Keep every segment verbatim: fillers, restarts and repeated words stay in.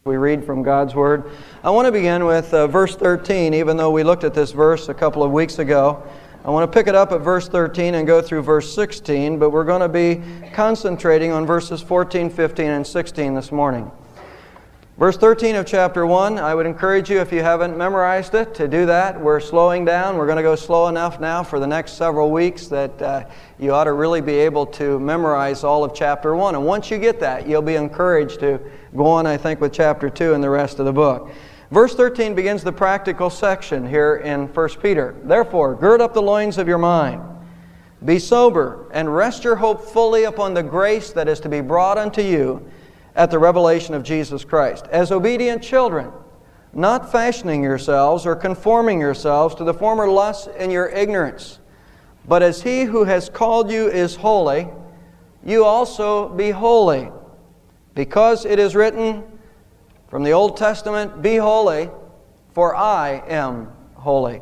We read from God's Word. I want to begin with uh, verse thirteen, even though we looked at this verse a couple of weeks ago. I want to pick it up at verse thirteen and go through verse sixteen, but we're going to be concentrating on verses fourteen, fifteen, and sixteen this morning. Verse thirteen of chapter one, I would encourage you, if you haven't memorized it, to do that. We're slowing down. We're going to go slow enough now for the next several weeks that uh, you ought to really be able to memorize all of chapter one. And once you get that, you'll be encouraged to go on, I think, with chapter two and the rest of the book. Verse thirteen begins the practical section here in First Peter. Therefore, gird up the loins of your mind. Be sober, and rest your hope fully upon the grace that is to be brought unto you at the revelation of Jesus Christ. As obedient children, not fashioning yourselves or conforming yourselves to the former lusts in your ignorance, but as He who has called you is holy, you also be holy. Because it is written from the Old Testament, be holy, for I am holy.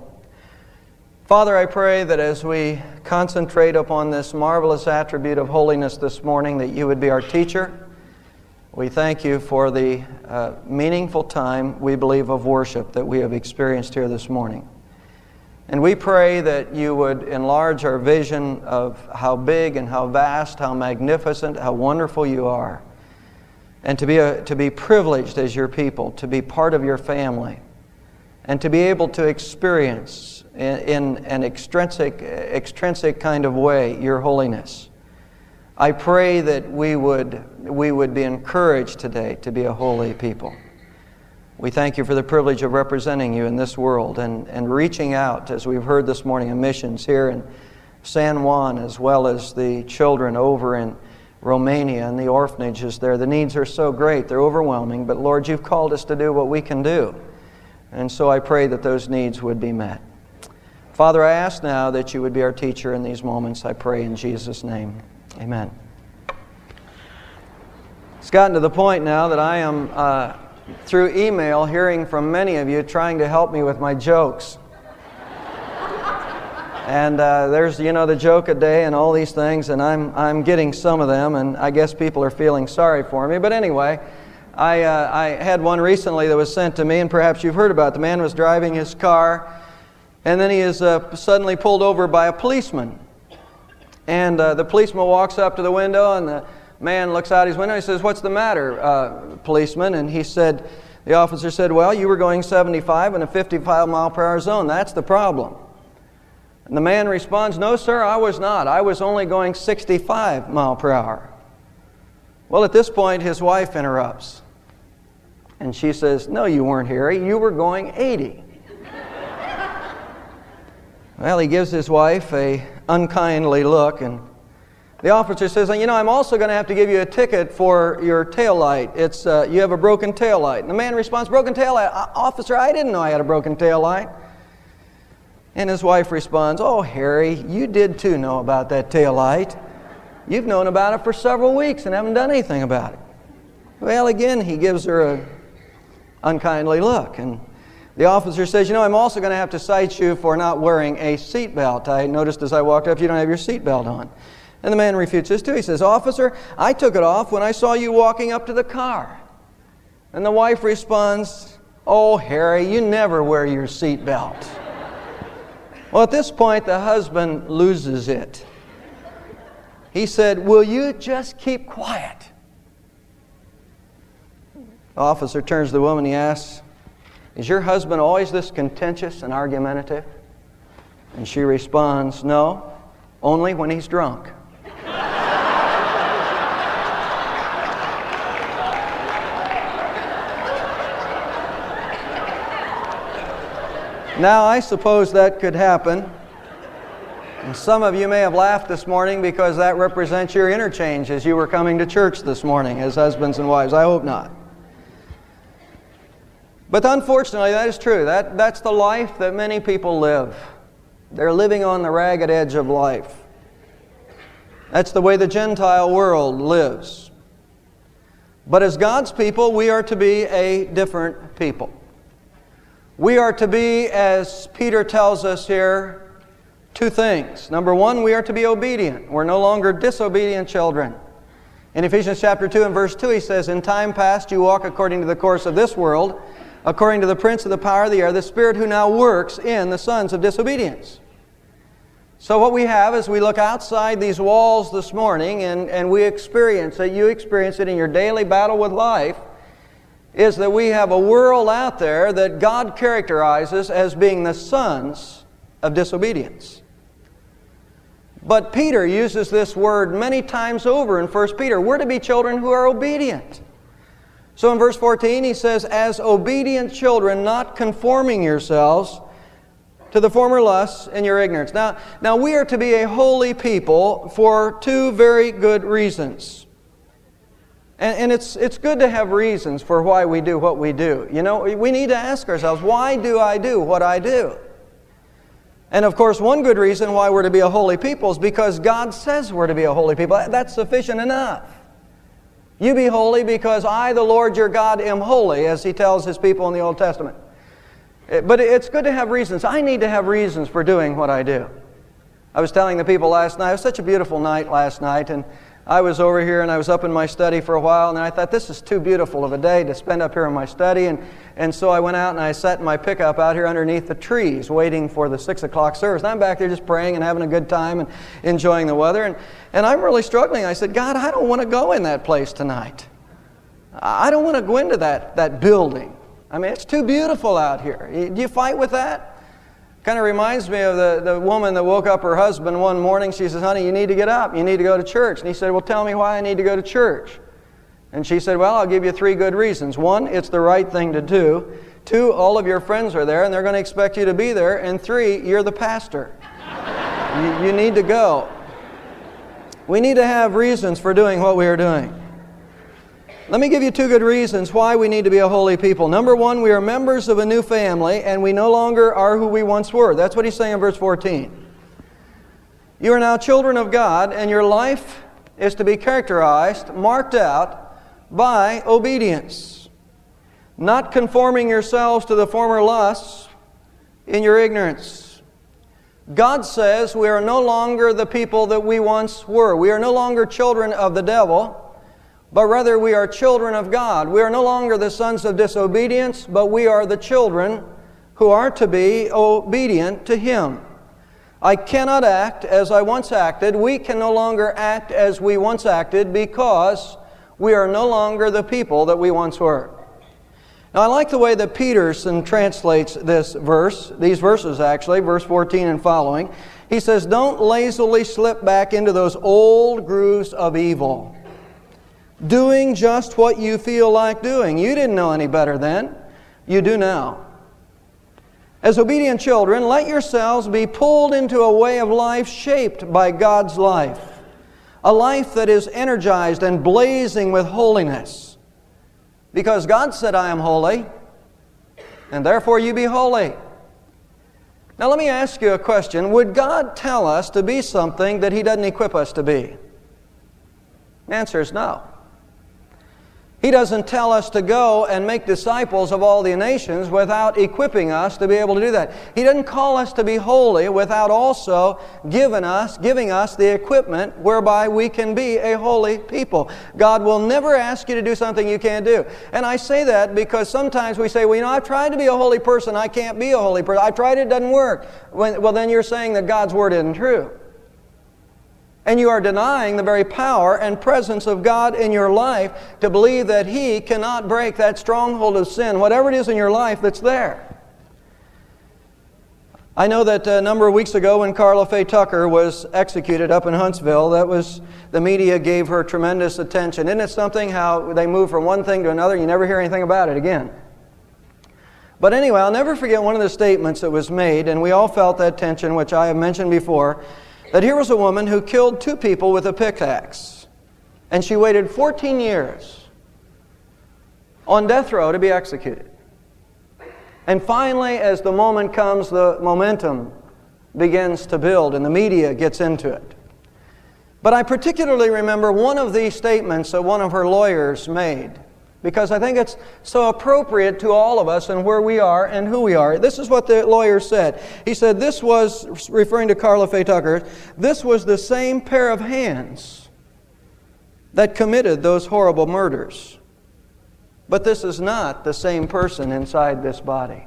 Father, I pray that as we concentrate upon this marvelous attribute of holiness this morning, that you would be our teacher. We thank you for the uh, meaningful time, we believe, of worship that we have experienced here this morning. And we pray that you would enlarge our vision of how big and how vast, how magnificent, how wonderful you are. And to be, a, to be privileged as your people, to be part of your family, and to be able to experience in, in an extrinsic, extrinsic kind of way your holiness. I pray that we would, we would be encouraged today to be a holy people. We thank you for the privilege of representing you in this world and, and reaching out, as we've heard this morning, in missions here in San Juan, as well as the children over in Romania and the orphanages there. The needs are so great, they're overwhelming, but Lord, you've called us to do what we can do. And so I pray that those needs would be met. Father, I ask now that you would be our teacher in these moments. I pray in Jesus' name. Amen. It's gotten to the point now that I am, uh, through email, hearing from many of you trying to help me with my jokes. And uh, there's, you know, the joke a day and all these things, and I'm I'm getting some of them, and I guess people are feeling sorry for me. But anyway, I uh, I had one recently that was sent to me, and perhaps you've heard about it. The man was driving his car, and then he is uh, suddenly pulled over by a policeman. And uh, the policeman walks up to the window, and the man looks out his window. He says, "What's the matter, uh, policeman?" And he said, the officer said, "Well, you were going seventy-five in a fifty-five mile per hour zone. That's the problem." And the man responds, "No, sir, I was not. I was only going sixty-five mile per hour." Well, at this point, his wife interrupts. And she says, "No, you weren't, Harry. You were going eighty. Well, he gives his wife a unkindly look, and the officer says, "You know, I'm also going to have to give you a ticket for your tail light. It's uh, you have a broken tail light." And the man responds, "Broken tail light? Officer, I didn't know I had a broken tail light." And his wife responds, "Oh, Harry, you did too know about that tail light. You've known about it for several weeks and haven't done anything about it." Well, again, he gives her an unkindly look. And the officer says, "You know, I'm also going to have to cite you for not wearing a seatbelt. I noticed as I walked up you don't have your seatbelt on." And the man refutes this too. He says, "Officer, I took it off when I saw you walking up to the car." And the wife responds, "Oh, Harry, you never wear your seatbelt." Well, at this point, the husband loses it. He said, "Will you just keep quiet?" The officer turns to the woman and he asks, "Is your husband always this contentious and argumentative?" And she responds, "No, only when he's drunk." Now, I suppose that could happen. And some of you may have laughed this morning because that represents your interchange as you were coming to church this morning as husbands and wives. I hope not. But unfortunately, that is true. That, that's the life that many people live. They're living on the ragged edge of life. That's the way the Gentile world lives. But as God's people, we are to be a different people. We are to be, as Peter tells us here, two things. Number one, we are to be obedient. We're no longer disobedient children. In Ephesians chapter two and verse two, he says, "In time past you walk according to the course of this world, according to the prince of the power of the air, the spirit who now works in the sons of disobedience." So what we have is we look outside these walls this morning and, and we experience it, you experience it in your daily battle with life, is that we have a world out there that God characterizes as being the sons of disobedience. But Peter uses this word many times over in First Peter. We're to be children who are obedient. So in verse fourteen he says, "As obedient children, not conforming yourselves to the former lusts in your ignorance." Now, now we are to be a holy people for two very good reasons. And, and it's, it's good to have reasons for why we do what we do. You know, we need to ask ourselves, why do I do what I do? And of course, one good reason why we're to be a holy people is because God says we're to be a holy people. That's sufficient enough. You be holy because I, the Lord your God, am holy, as He tells His people in the Old Testament. But it's good to have reasons. I need to have reasons for doing what I do. I was telling the people last night, it was such a beautiful night last night, and I was over here and I was up in my study for a while, and I thought, this is too beautiful of a day to spend up here in my study, and, and so I went out and I sat in my pickup out here underneath the trees waiting for the six o'clock service. And I'm back there just praying and having a good time and enjoying the weather, and, and I'm really struggling. I said, God, I don't want to go in that place tonight. I don't want to go into that, that building. I mean, it's too beautiful out here. Do you fight with that? Kind of reminds me of the, the woman that woke up her husband one morning. She says, honey, you need to get up. You need to go to church. And he said, well, tell me why I need to go to church. And she said, well, I'll give you three good reasons. One, it's the right thing to do. Two, all of your friends are there and they're going to expect you to be there. And three, you're the pastor. you, you need to go. We need to have reasons for doing what we are doing. Let me give you two good reasons why we need to be a holy people. Number one, we are members of a new family and we no longer are who we once were. That's what he's saying in verse fourteen. You are now children of God and your life is to be characterized, marked out by obedience. Not conforming yourselves to the former lusts in your ignorance. God says we are no longer the people that we once were. We are no longer children of the devil, but rather we are children of God. We are no longer the sons of disobedience, but we are the children who are to be obedient to Him. I cannot act as I once acted. We can no longer act as we once acted because we are no longer the people that we once were. Now I like the way that Peterson translates this verse, these verses actually, verse fourteen and following. He says, don't lazily slip back into those old grooves of evil, doing just what you feel like doing. You didn't know any better then. You do now. As obedient children, let yourselves be pulled into a way of life shaped by God's life. A life that is energized and blazing with holiness. Because God said, I am holy, and therefore you be holy. Now let me ask you a question. Would God tell us to be something that He doesn't equip us to be? The answer is no. He doesn't tell us to go and make disciples of all the nations without equipping us to be able to do that. He doesn't call us to be holy without also giving us, giving us the equipment whereby we can be a holy people. God will never ask you to do something you can't do. And I say that because sometimes we say, well, you know, I've tried to be a holy person, I can't be a holy person. I've tried it, it doesn't work. When, well, then you're saying that God's Word isn't true. And you are denying the very power and presence of God in your life to believe that He cannot break that stronghold of sin, whatever it is in your life that's there. I know that a number of weeks ago when Carla Faye Tucker was executed up in Huntsville, that was, the media gave her tremendous attention. Isn't it something how they move from one thing to another and you never hear anything about it again? But anyway, I'll never forget one of the statements that was made, and we all felt that tension, which I have mentioned before, that here was a woman who killed two people with a pickaxe. And she waited fourteen years on death row to be executed. And finally, as the moment comes, the momentum begins to build and the media gets into it. But I particularly remember one of these statements that one of her lawyers made, because I think it's so appropriate to all of us and where we are and who we are. This is what the lawyer said. He said this was, referring to Carla Faye Tucker, this was the same pair of hands that committed those horrible murders. But this is not the same person inside this body.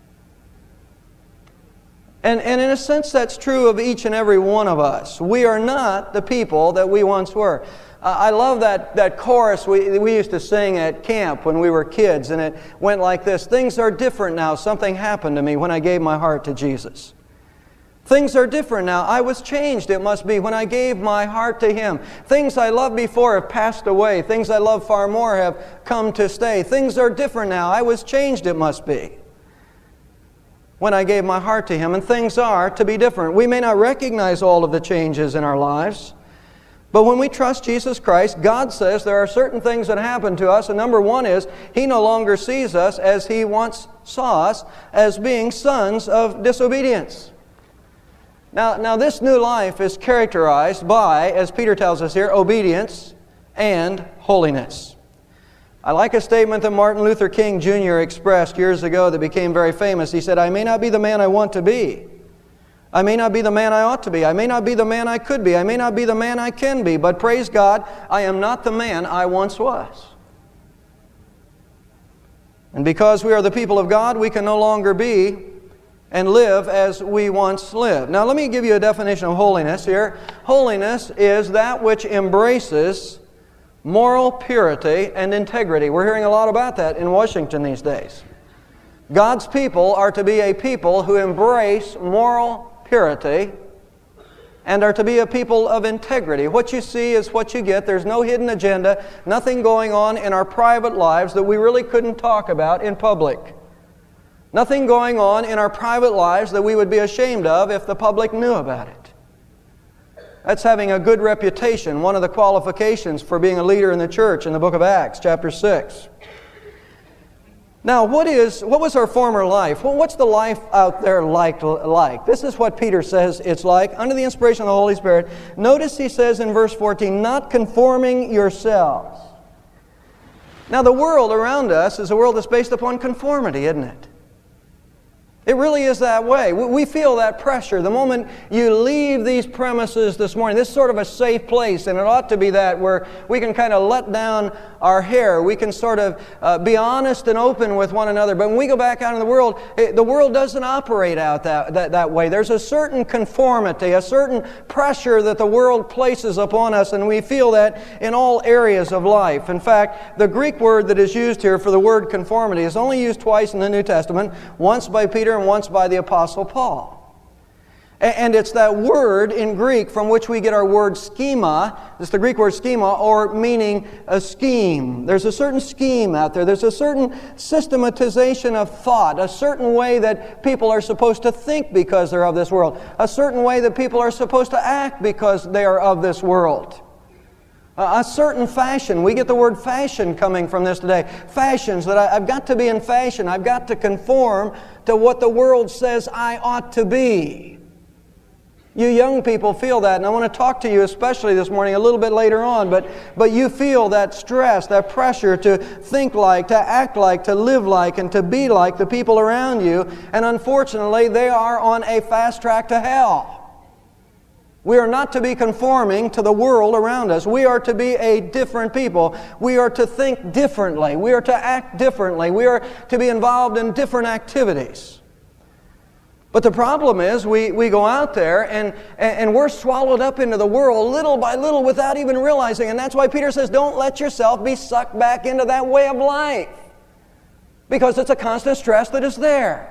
And, and in a sense, that's true of each and every one of us. We are not the people that we once were. Uh, I love that, that chorus we, we used to sing at camp when we were kids, and it went like this: things are different now. Something happened to me when I gave my heart to Jesus. Things are different now. I was changed, it must be, when I gave my heart to Him. Things I loved before have passed away. Things I love far more have come to stay. Things are different now. I was changed, it must be, when I gave my heart to Him. And things are to be different. We may not recognize all of the changes in our lives, but when we trust Jesus Christ, God says there are certain things that happen to us. And number one is, He no longer sees us as He once saw us, as being sons of disobedience. Now, now this new life is characterized by, as Peter tells us here, obedience and holiness. I like a statement that Martin Luther King Junior expressed years ago that became very famous. He said, "I may not be the man I want to be. I may not be the man I ought to be. I may not be the man I could be. I may not be the man I can be. But praise God, I am not the man I once was." And because we are the people of God, we can no longer be and live as we once lived. Now let me give you a definition of holiness here. Holiness is that which embraces moral purity and integrity. We're hearing a lot about that in Washington these days. God's people are to be a people who embrace moral purity and are to be a people of integrity. What you see is what you get. There's no hidden agenda, nothing going on in our private lives that we really couldn't talk about in public. Nothing going on in our private lives that we would be ashamed of if the public knew about it. That's having a good reputation, one of the qualifications for being a leader in the church in the book of Acts, chapter six. Now, what is what was our former life? Well, what's the life out there like, like? This is what Peter says it's like, under the inspiration of the Holy Spirit. Notice he says in verse fourteen, "not conforming yourselves." Now, the world around us is a world that's based upon conformity, isn't it? It really is that way. We feel that pressure. The moment you leave these premises this morning, this is sort of a safe place, and it ought to be that, where we can kind of let down our hair. We can sort of uh, be honest and open with one another. But when we go back out in the world, it, the world doesn't operate out that, that, that way. There's a certain conformity, a certain pressure that the world places upon us, and we feel that in all areas of life. In fact, the Greek word that is used here for the word conformity is only used twice in the New Testament, once by Peter and once by the Apostle Paul. And it's that word in Greek from which we get our word schema. It's the Greek word schema, or meaning a scheme. There's a certain scheme out there. There's a certain systematization of thought, a certain way that people are supposed to think because they're of this world, a certain way that people are supposed to act because they are of this world. A certain fashion. We get the word fashion coming from this today. Fashions, that I, I've got to be in fashion. I've got to conform to what the world says I ought to be. You young people feel that, and I want to talk to you especially this morning a little bit later on, but, but you feel that stress, that pressure to think like, to act like, to live like, and to be like the people around you, and unfortunately they are on a fast track to hell. We are not to be conforming to the world around us. We are to be a different people. We are to think differently. We are to act differently. We are to be involved in different activities. But the problem is we, we go out there and, and we're swallowed up into the world little by little without even realizing. And that's why Peter says, don't let yourself be sucked back into that way of life, because it's a constant stress that is there.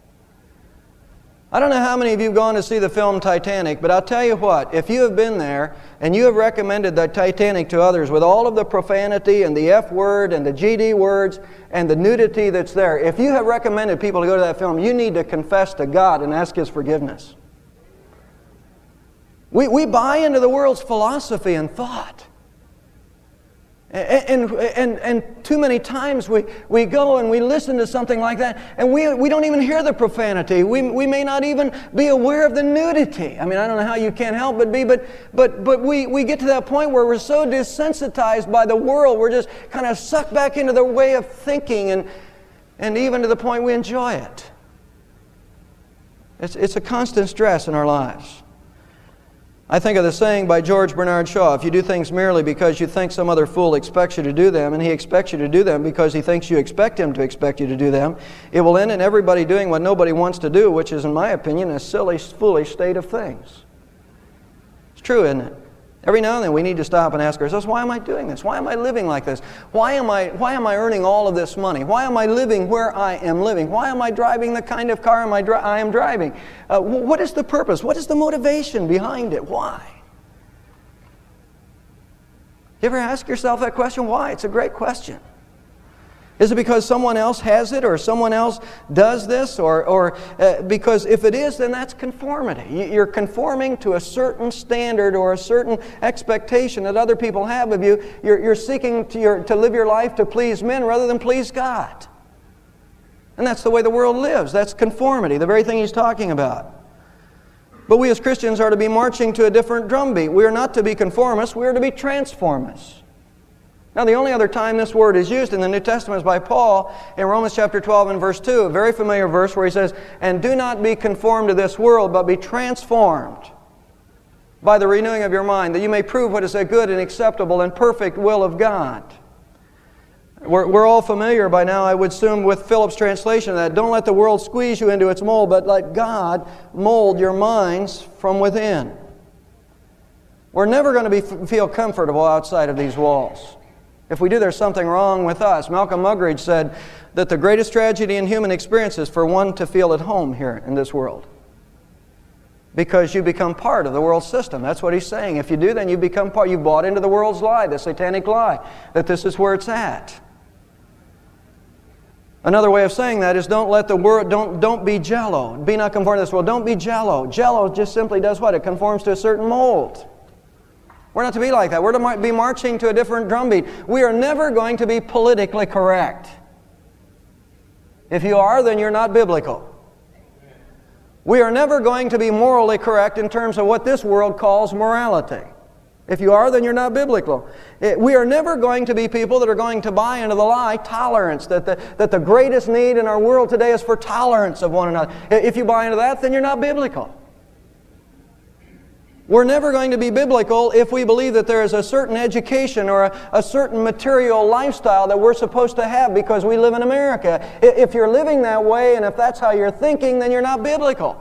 I don't know how many of you have gone to see the film Titanic, but I'll tell you what, if you have been there and you have recommended the Titanic to others with all of the profanity and the F word and the G D words and the nudity that's there, if you have recommended people to go to that film, you need to confess to God and ask His forgiveness. We, we buy into the world's philosophy and thought. And, and, and too many times we, we go and we listen to something like that, and we, we don't even hear the profanity. We, we may not even be aware of the nudity. I mean, I don't know how you can't help but be, but, but, but we, we get to that point where we're so desensitized by the world, we're just kind of sucked back into their way of thinking, and, and even to the point we enjoy it. It's, it's a constant stress in our lives. I think of the saying by George Bernard Shaw, if you do things merely because you think some other fool expects you to do them, and he expects you to do them because he thinks you expect him to expect you to do them, it will end in everybody doing what nobody wants to do, which is, in my opinion, a silly, foolish state of things. It's true, isn't it? Every now and then we need to stop and ask ourselves, why am I doing this? Why am I living like this? Why am I, why am I earning all of this money? Why am I living where I am living? Why am I driving the kind of car am I, dri- I am driving? Uh, what is the purpose? What is the motivation behind it? Why? You ever ask yourself that question? Why? It's a great question. Is it because someone else has it, or someone else does this, or, or uh, because if it is, then that's conformity. You're conforming to a certain standard or a certain expectation that other people have of you. You're, you're seeking to, your, to live your life to please men rather than please God. And that's the way the world lives. That's conformity, the very thing he's talking about. But we as Christians are to be marching to a different drumbeat. We are not to be conformists, we are to be transformists. Now, the only other time this word is used in the New Testament is by Paul in Romans chapter twelve and verse two, a very familiar verse where he says, "And do not be conformed to this world, but be transformed by the renewing of your mind, that you may prove what is a good and acceptable and perfect will of God." We're, we're all familiar by now, I would assume, with Phillips' translation of that. Don't let the world squeeze you into its mold, but let God mold your minds from within. We're never going to be, feel comfortable outside of these walls. If we do, there's something wrong with us. Malcolm Muggeridge said that the greatest tragedy in human experience is for one to feel at home here in this world, because you become part of the world system. That's what he's saying. If you do, then you become part. You bought into the world's lie, the satanic lie, that this is where it's at. Another way of saying that is don't let the world, don't, don't be jello. Be not conformed to this world. Don't be jello. Jello just simply does what? It conforms to a certain mold. We're not to be like that. We're to be marching to a different drumbeat. We are never going to be politically correct. If you are, then you're not biblical. We are never going to be morally correct in terms of what this world calls morality. If you are, then you're not biblical. It, we are never going to be people that are going to buy into the lie, tolerance, that the, that the greatest need in our world today is for tolerance of one another. If you buy into that, then you're not biblical. We're never going to be biblical if we believe that there is a certain education or a, a certain material lifestyle that we're supposed to have because we live in America. If you're living that way and if that's how you're thinking, then you're not biblical.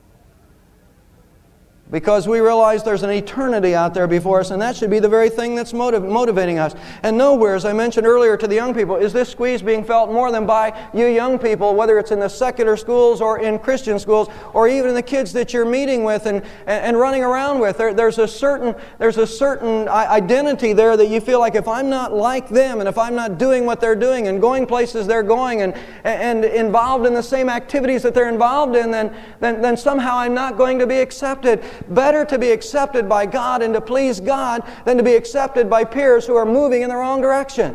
Because we realize there's an eternity out there before us, and that should be the very thing that's motiv- motivating us. And nowhere, as I mentioned earlier to the young people, is this squeeze being felt more than by you young people, whether it's in the secular schools or in Christian schools, or even the kids that you're meeting with and, and, and running around with. There, there's a certain, there's a certain identity there that you feel like if I'm not like them, and if I'm not doing what they're doing and going places they're going and, and involved in the same activities that they're involved in, then, then, then somehow I'm not going to be accepted. Better to be accepted by God and to please God than to be accepted by peers who are moving in the wrong direction.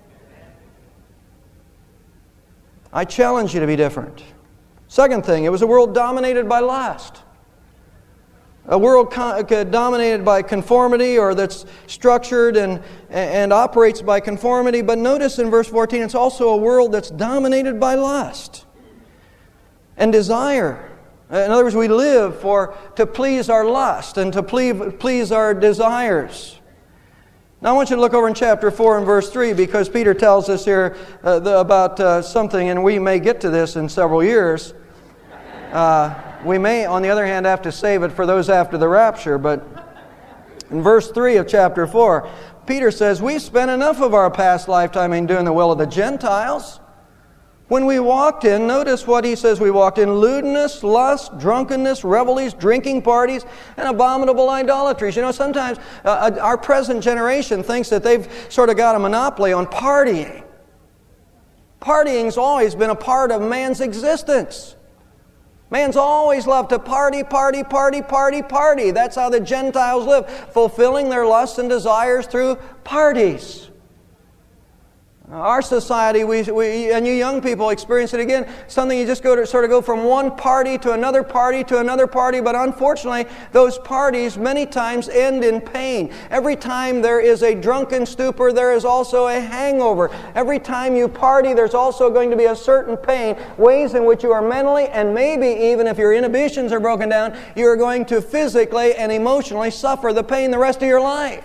I challenge you to be different. Second thing, it was a world dominated by lust. A world con- dominated by conformity, or that's structured and, and operates by conformity. But notice in verse fourteen, it's also a world that's dominated by lust and desire. In other words, we live for to please our lust and to please, please our desires. Now I want you to look over in chapter four and verse three, because Peter tells us here uh, the, about uh, something, and we may get to this in several years. Uh, we may, on the other hand, have to save it for those after the rapture, but in verse three of chapter four, Peter says, "We spent enough of our past lifetime in doing the will of the Gentiles. When we walked in," notice what he says we walked in, "lewdness, lust, drunkenness, revelries, drinking parties, and abominable idolatries." You know, sometimes uh, our present generation thinks that they've sort of got a monopoly on partying. Partying's always been a part of man's existence. Man's always loved to party, party, party, party, party. That's how the Gentiles live, fulfilling their lusts and desires through parties. Our society, we, we, and you young people experience it again, something you just go to sort of go from one party to another party to another party, but unfortunately, those parties many times end in pain. Every time there is a drunken stupor, there is also a hangover. Every time you party, there's also going to be a certain pain, ways in which you are mentally, and maybe even if your inhibitions are broken down, you are going to physically and emotionally suffer the pain the rest of your life.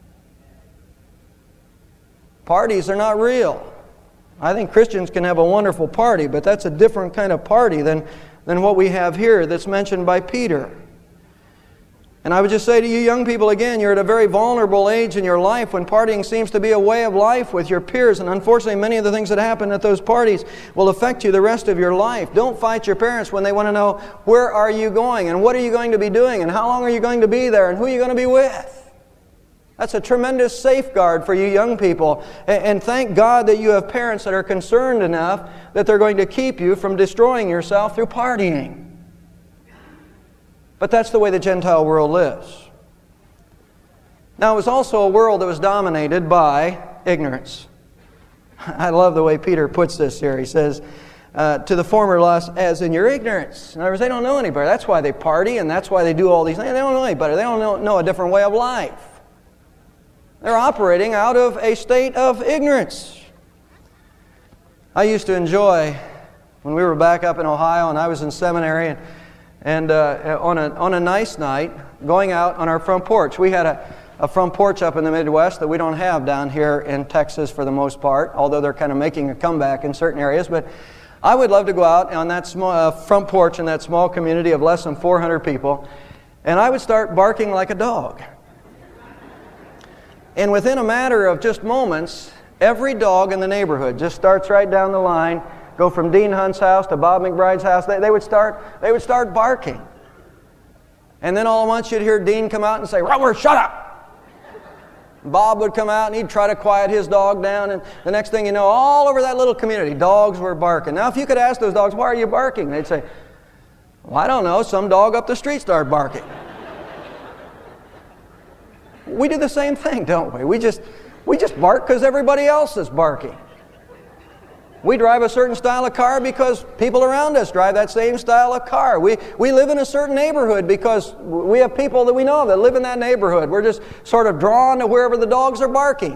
Parties are not real. I think Christians can have a wonderful party, but that's a different kind of party than, than what we have here that's mentioned by Peter. And I would just say to you young people again, you're at a very vulnerable age in your life when partying seems to be a way of life with your peers. And unfortunately, many of the things that happen at those parties will affect you the rest of your life. Don't fight your parents when they want to know, where are you going? And what are you going to be doing? And how long are you going to be there? And who are you going to be with? That's a tremendous safeguard for you young people. And thank God that you have parents that are concerned enough that they're going to keep you from destroying yourself through partying. But that's the way the Gentile world lives. Now, it was also a world that was dominated by ignorance. I love the way Peter puts this here. He says, uh, to the former lust as in your ignorance. In other words, they don't know any better. That's why they party and that's why they do all these things. They don't know any better. They don't know, know a different way of life. They're operating out of a state of ignorance. I used to enjoy, when we were back up in Ohio and I was in seminary, and, and uh, on, a, on a nice night, going out on our front porch. We had a, a front porch up in the Midwest that we don't have down here in Texas for the most part, although they're kind of making a comeback in certain areas. But I would love to go out on that small, uh, front porch in that small community of less than four hundred people, and I would start barking like a dog. And within a matter of just moments, every dog in the neighborhood just starts right down the line, go from Dean Hunt's house to Bob McBride's house. They, they would start they would start barking. And then all at once you'd hear Dean come out and say, "Robert, shut up!" Bob would come out and he'd try to quiet his dog down, and the next thing you know, all over that little community, dogs were barking. Now, if you could ask those dogs, "Why are you barking?" They'd say, "Well, I don't know, some dog up the street started barking." We do the same thing, don't we? We just we just bark because everybody else is barking. We drive a certain style of car because people around us drive that same style of car. We we live in a certain neighborhood because we have people that we know that live in that neighborhood. We're just sort of drawn to wherever the dogs are barking.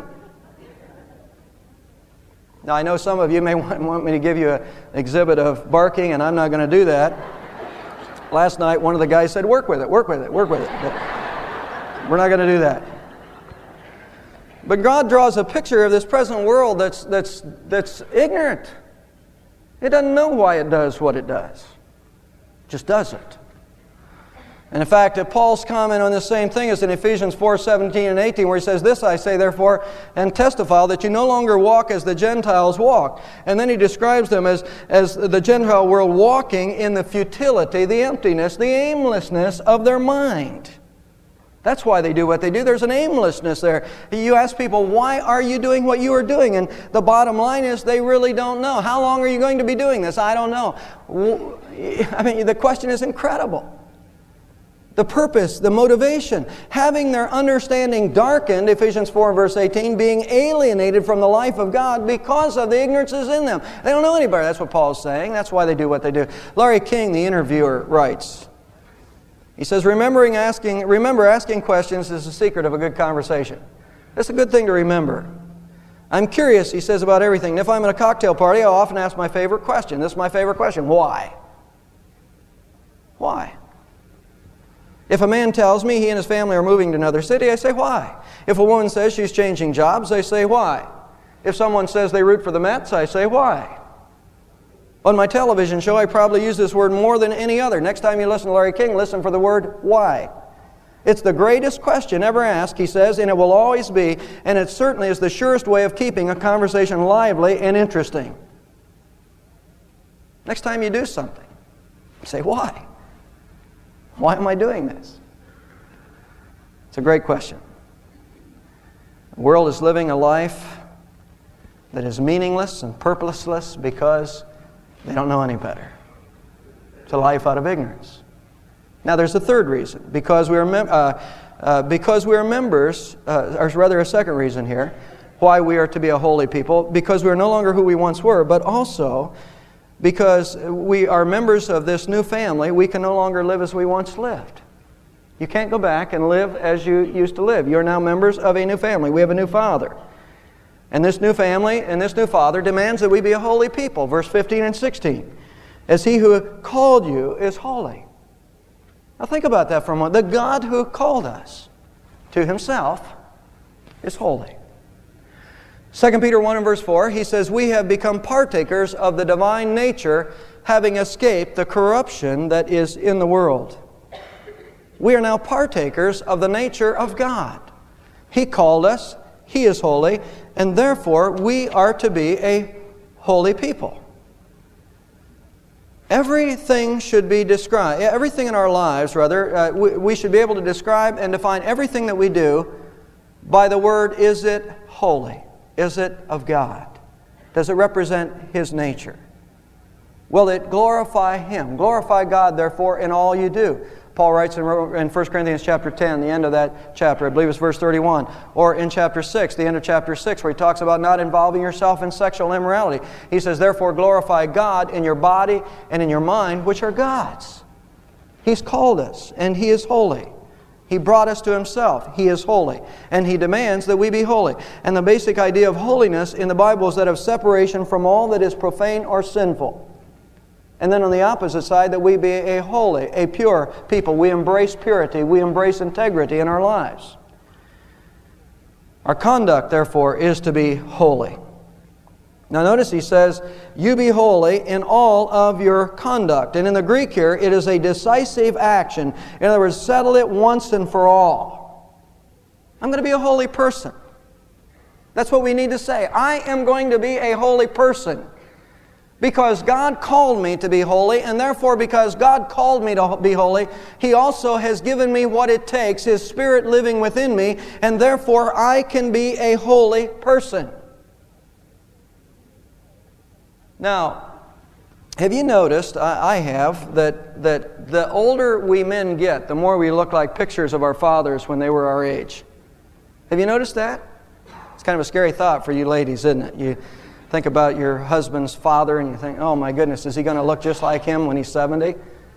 Now, I know some of you may want, want me to give you an exhibit of barking, and I'm not going to do that. Last night, one of the guys said, "Work with it, work with it, work with it." But we're not going to do that. But God draws a picture of this present world that's that's that's ignorant. It doesn't know why it does what it does. It just does it. And in fact, Paul's comment on this same thing is in Ephesians four, seventeen and eighteen, where he says, "This I say therefore, and testify that you no longer walk as the Gentiles walk." And then he describes them as, as the Gentile world walking in the futility, the emptiness, the aimlessness of their mind. That's why they do what they do. There's an aimlessness there. You ask people, why are you doing what you are doing? And the bottom line is they really don't know. How long are you going to be doing this? I don't know. I mean, the question is incredible. The purpose, the motivation, having their understanding darkened, Ephesians four verse eighteen, being alienated from the life of God because of the ignorances in them. They don't know any better. That's what Paul's saying. That's why they do what they do. Larry King, the interviewer, writes, he says, Remembering asking, remember asking questions is the secret of a good conversation. That's a good thing to remember. I'm curious, he says, about everything. And if I'm at a cocktail party, I'll often ask my favorite question. This is my favorite question. Why? Why? If a man tells me he and his family are moving to another city, I say, why? If a woman says she's changing jobs, I say, why? If someone says they root for the Mets, I say, why? On my television show, I probably use this word more than any other. Next time you listen to Larry King, listen for the word why. It's the greatest question ever asked, he says, and it will always be, and it certainly is the surest way of keeping a conversation lively and interesting. Next time you do something, say, why? Why am I doing this? It's a great question. The world is living a life that is meaningless and purposeless because they don't know any better. It's a life out of ignorance. Now there's a third reason. Because we are, mem- uh, uh, because we are members, uh, or rather a second reason here, why we are to be a holy people, because we are no longer who we once were, but also because we are members of this new family. We can no longer live as we once lived. You can't go back and live as you used to live. You are now members of a new family. We have a new father. And this new family and this new father demands that we be a holy people. Verse fifteen and sixteen. As he who called you is holy. Now think about that for a moment. The God who called us to Himself is holy. Second Peter one and verse four, he says, we have become partakers of the divine nature, having escaped the corruption that is in the world. We are now partakers of the nature of God. He called us, He is holy, and therefore we are to be a holy people. Everything should be described, everything in our lives, rather, uh, we, we should be able to describe and define everything that we do by the word, is it holy? Is it of God? Does it represent His nature? Will it glorify Him? Glorify God, therefore, in all you do. Paul writes in First Corinthians chapter ten, the end of that chapter, I believe it's verse thirty-one, or in chapter six, the end of chapter six, where he talks about not involving yourself in sexual immorality. He says, therefore glorify God in your body and in your mind, which are God's. He's called us, and He is holy. He brought us to Himself. He is holy. And He demands that we be holy. And the basic idea of holiness in the Bible is that of separation from all that is profane or sinful. And then on the opposite side, that we be a holy, a pure people. We embrace purity. We embrace integrity in our lives. Our conduct, therefore, is to be holy. Now notice he says, you be holy in all of your conduct. And in the Greek here, it is a decisive action. In other words, settle it once and for all. I'm going to be a holy person. That's what we need to say. I am going to be a holy person. Because God called me to be holy, and therefore because God called me to be holy, He also has given me what it takes, His Spirit living within me, and therefore I can be a holy person. Now, have you noticed, I have, that, that the older we men get, the more we look like pictures of our fathers when they were our age? Have you noticed that? It's kind of a scary thought for you ladies, isn't it? You think about your husband's father and you think, oh my goodness, is he going to look just like him when he's seventy?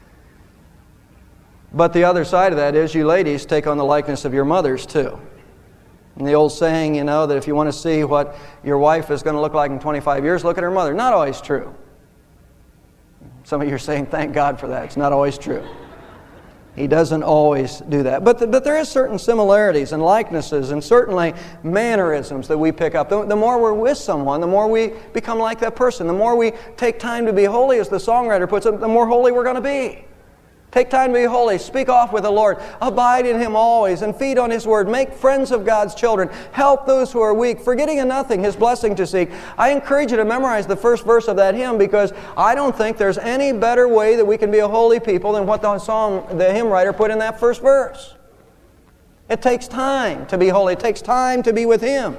But the other side of that is you ladies take on the likeness of your mothers too. And the old saying, you know, that if you want to see what your wife is going to look like in twenty-five years, look at her mother. Not always true. Some of you are saying, thank God for that. It's not always true. He doesn't always do that. But, the, but there is certain similarities and likenesses and certainly mannerisms that we pick up. The, the more we're with someone, the more we become like that person. The more we take time to be holy, as the songwriter puts it, the more holy we're going to be. Take time to be holy. Speak off with the Lord. Abide in Him always and feed on His Word. Make friends of God's children. Help those who are weak, forgetting in nothing His blessing to seek. I encourage you to memorize the first verse of that hymn because I don't think there's any better way that we can be a holy people than what the song, the hymn writer put in that first verse. It takes time to be holy. It takes time to be with Him.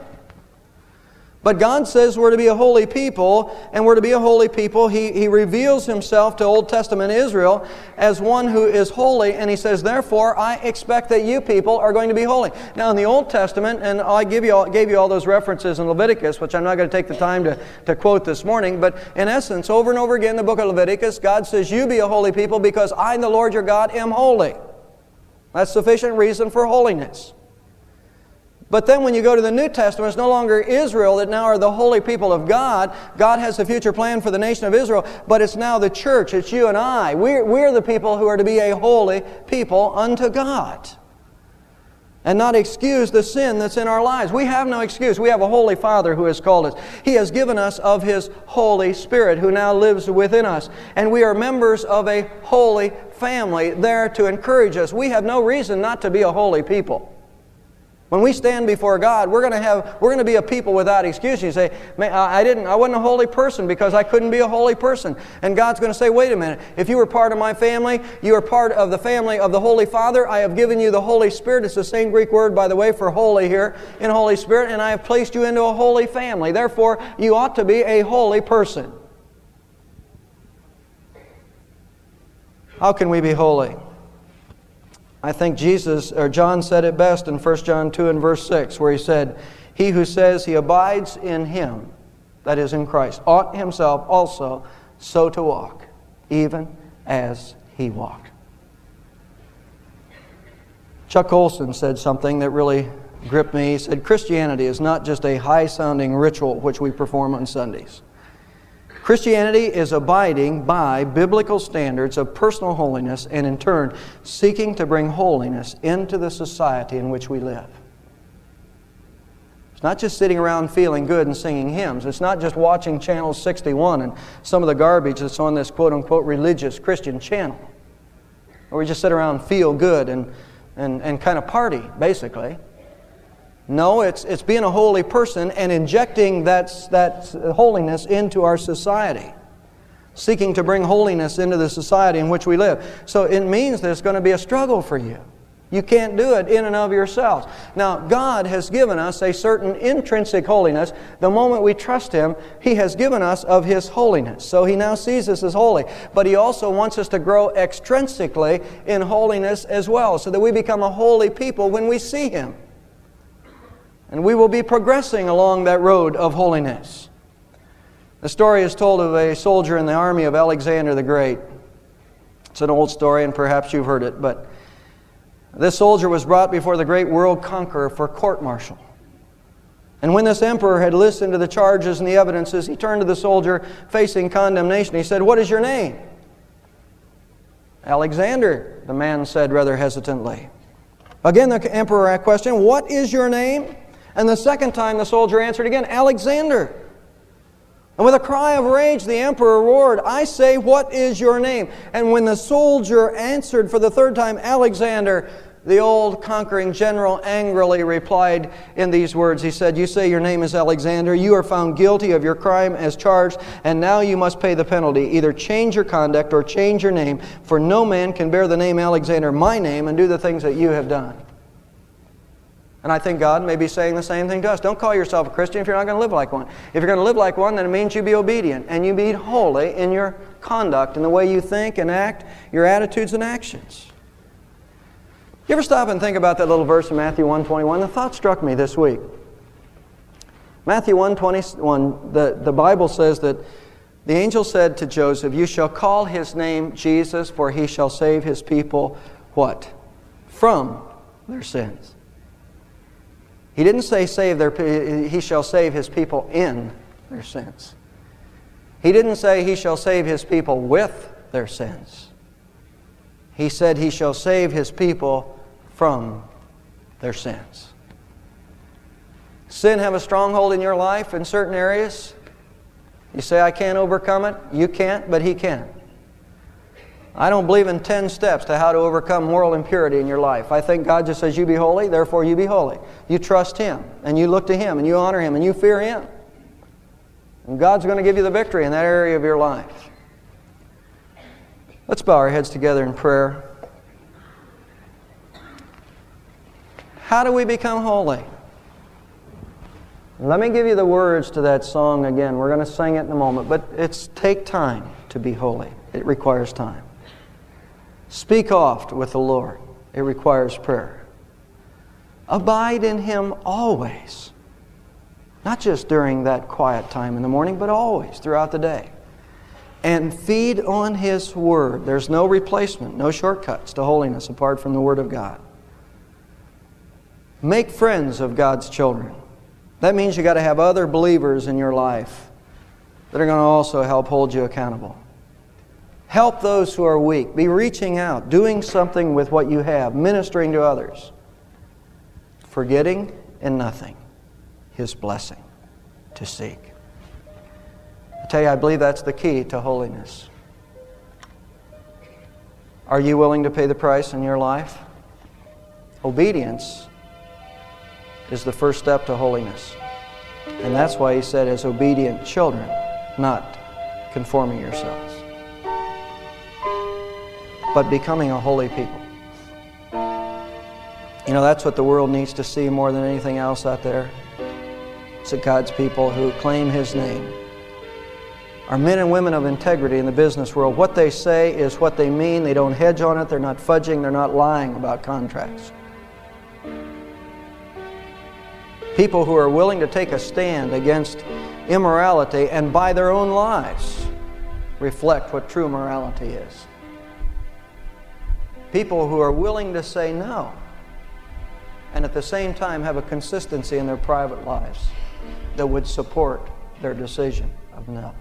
But God says we're to be a holy people, and we're to be a holy people. He, he reveals Himself to Old Testament Israel as one who is holy, and He says, therefore, I expect that you people are going to be holy. Now, in the Old Testament, and I give you all, gave you all those references in Leviticus, which I'm not going to take the time to, to quote this morning, but in essence, over and over again in the book of Leviticus, God says, you be a holy people because I, the Lord your God, am holy. That's sufficient reason for holiness. But then when you go to the New Testament, it's no longer Israel that now are the holy people of God. God has a future plan for the nation of Israel, but it's now the church. It's you and I. We're, we're the people who are to be a holy people unto God and not excuse the sin that's in our lives. We have no excuse. We have a holy Father who has called us. He has given us of His Holy Spirit who now lives within us. And we are members of a holy family there to encourage us. We have no reason not to be a holy people. When we stand before God, we're going to have we're going to be a people without excuse. You say, I didn't I wasn't a holy person because I couldn't be a holy person. And God's going to say, wait a minute, if you were part of my family, you are part of the family of the Holy Father. I have given you the Holy Spirit. It's the same Greek word, by the way, for holy here in Holy Spirit, and I have placed you into a holy family. Therefore, you ought to be a holy person. How can we be holy? I think Jesus, or John said it best in First John two and verse six, where he said, He who says he abides in Him, that is in Christ, ought himself also so to walk, even as He walked. Chuck Olson said something that really gripped me. He said, Christianity is not just a high-sounding ritual which we perform on Sundays. Christianity is abiding by biblical standards of personal holiness and in turn seeking to bring holiness into the society in which we live. It's not just sitting around feeling good and singing hymns. It's not just watching Channel sixty-one and some of the garbage that's on this quote-unquote religious Christian channel, where we just sit around and feel good and, and, and kind of party, basically. No, it's, it's being a holy person and injecting that, that holiness into our society. Seeking to bring holiness into the society in which we live. So it means that it's going to be a struggle for you. You can't do it in and of yourselves. Now, God has given us a certain intrinsic holiness. The moment we trust Him, He has given us of His holiness. So He now sees us as holy. But He also wants us to grow extrinsically in holiness as well, so that we become a holy people when we see Him. And we will be progressing along that road of holiness. The story is told of a soldier in the army of Alexander the Great. It's an old story, and perhaps you've heard it, but this soldier was brought before the great world conqueror for court-martial. And when this emperor had listened to the charges and the evidences, he turned to the soldier facing condemnation. He said, "What is your name?" "Alexander," the man said rather hesitantly. Again the emperor questioned, "What is your name?" And the second time the soldier answered again, "Alexander." And with a cry of rage, the emperor roared, "I say, what is your name?" And when the soldier answered for the third time, "Alexander," the old conquering general angrily replied in these words. He said, "You say your name is Alexander. You are found guilty of your crime as charged, and now you must pay the penalty. Either change your conduct or change your name, for no man can bear the name Alexander, my name, and do the things that you have done." And I think God may be saying the same thing to us. Don't call yourself a Christian if you're not going to live like one. If you're going to live like one, then it means you be obedient and you be holy in your conduct, in the way you think and act, your attitudes and actions. You ever stop and think about that little verse in Matthew one twenty-one? The thought struck me this week. Matthew one twenty-one, the, the Bible says that the angel said to Joseph, "You shall call his name Jesus, for he shall save his people," what? "From their sins." He didn't say save their, he shall save his people in their sins. He didn't say he shall save his people with their sins. He said he shall save his people from their sins. Sin have a stronghold in your life in certain areas? You say, "I can't overcome it." You can't, but He can. I don't believe in ten steps to how to overcome moral impurity in your life. I think God just says, "You be holy, therefore you be holy." You trust Him, and you look to Him, and you honor Him, and you fear Him. And God's going to give you the victory in that area of your life. Let's bow our heads together in prayer. How do we become holy? Let me give you the words to that song again. We're going to sing it in a moment, but it's take time to be holy. It requires time. Speak oft with the Lord. It requires prayer. Abide in Him always. Not just during that quiet time in the morning, but always throughout the day. And feed on His Word. There's no replacement, no shortcuts to holiness apart from the Word of God. Make friends of God's children. That means you've got to have other believers in your life that are going to also help hold you accountable. Help those who are weak. Be reaching out, doing something with what you have, ministering to others. Forgetting in nothing His blessing to seek. I tell you, I believe that's the key to holiness. Are you willing to pay the price in your life? Obedience is the first step to holiness. And that's why He said, as obedient children, not conforming yourselves, but becoming a holy people. You know, that's what the world needs to see more than anything else out there. It's that God's people who claim His name are men and women of integrity in the business world. What they say is what they mean. They don't hedge on it. They're not fudging. They're not lying about contracts. People who are willing to take a stand against immorality and by their own lives reflect what true morality is. People who are willing to say no and at the same time have a consistency in their private lives that would support their decision of no.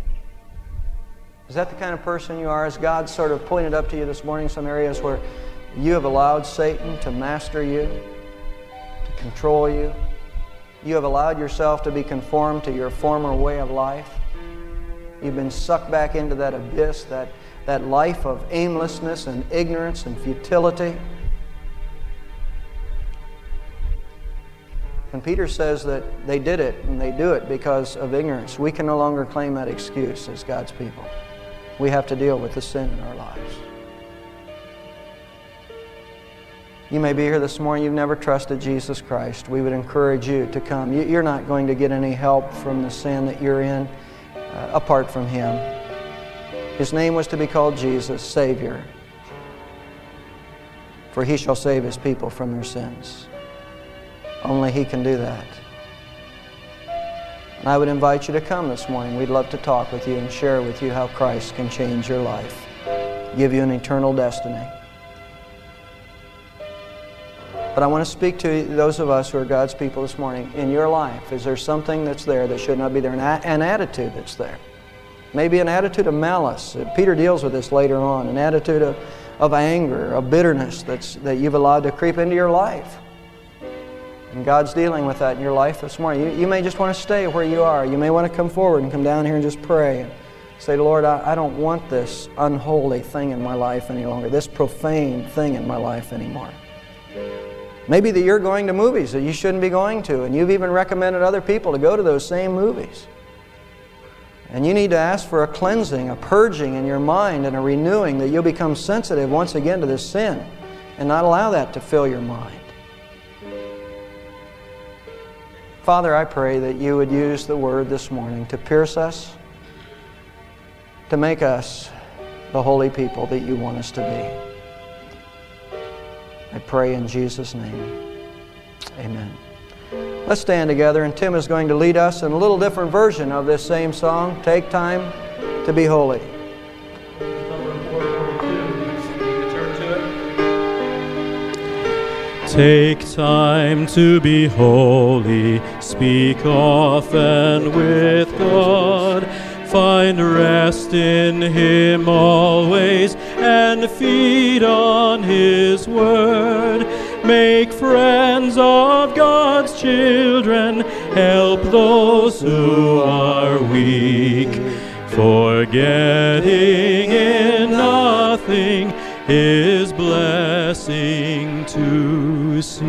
Is that the kind of person you are? Has God sort of pointed up to you this morning some areas where you have allowed Satan to master you, to control you? You have allowed yourself to be conformed to your former way of life? You've been sucked back into that abyss, that, that life of aimlessness and ignorance and futility. And Peter says that they did it and they do it because of ignorance. We can no longer claim that excuse as God's people. We have to deal with the sin in our lives. You may be here this morning, you've never trusted Jesus Christ. We would encourage you to come. You're not going to get any help from the sin that you're in uh, apart from Him. His name was to be called Jesus, Savior. For He shall save His people from their sins. Only He can do that. And I would invite you to come this morning. We'd love to talk with you and share with you how Christ can change your life, give you an eternal destiny. But I want to speak to those of us who are God's people this morning. In your life, is there something that's there that should not be there? An, a- an attitude that's there. Maybe an attitude of malice. Peter deals with this later on. An attitude of, of anger, of bitterness that's, that you've allowed to creep into your life. And God's dealing with that in your life this morning. You, you may just want to stay where you are. You may want to come forward and come down here and just pray. And say, Lord, I, I don't want this unholy thing in my life any longer. This profane thing in my life anymore. Maybe that you're going to movies that you shouldn't be going to, and you've even recommended other people to go to those same movies. And you need to ask for a cleansing, a purging in your mind and a renewing, that you'll become sensitive once again to this sin and not allow that to fill your mind. Father, I pray that you would use the Word this morning to pierce us, to make us the holy people that you want us to be. I pray in Jesus' name. Amen. Let's stand together, and Tim is going to lead us in a little different version of this same song, Take Time to Be Holy. Take time to be holy, speak often with God, find rest in Him always, and feed on His Word. Make friends of God's children, help those who are weak, forgetting in nothing His blessing to seek.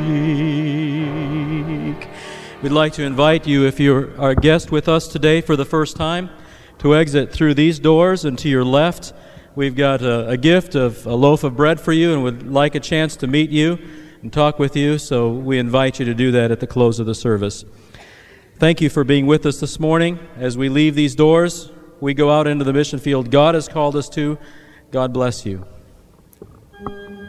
We'd like to invite you, if you're our guest with us today for the first time, to exit through these doors, and to your left we've got a, a gift of a loaf of bread for you, and would like a chance to meet you and talk with you, so we invite you to do that at the close of the service. Thank you for being with us this morning. As we leave these doors, we go out into the mission field God has called us to. God bless you.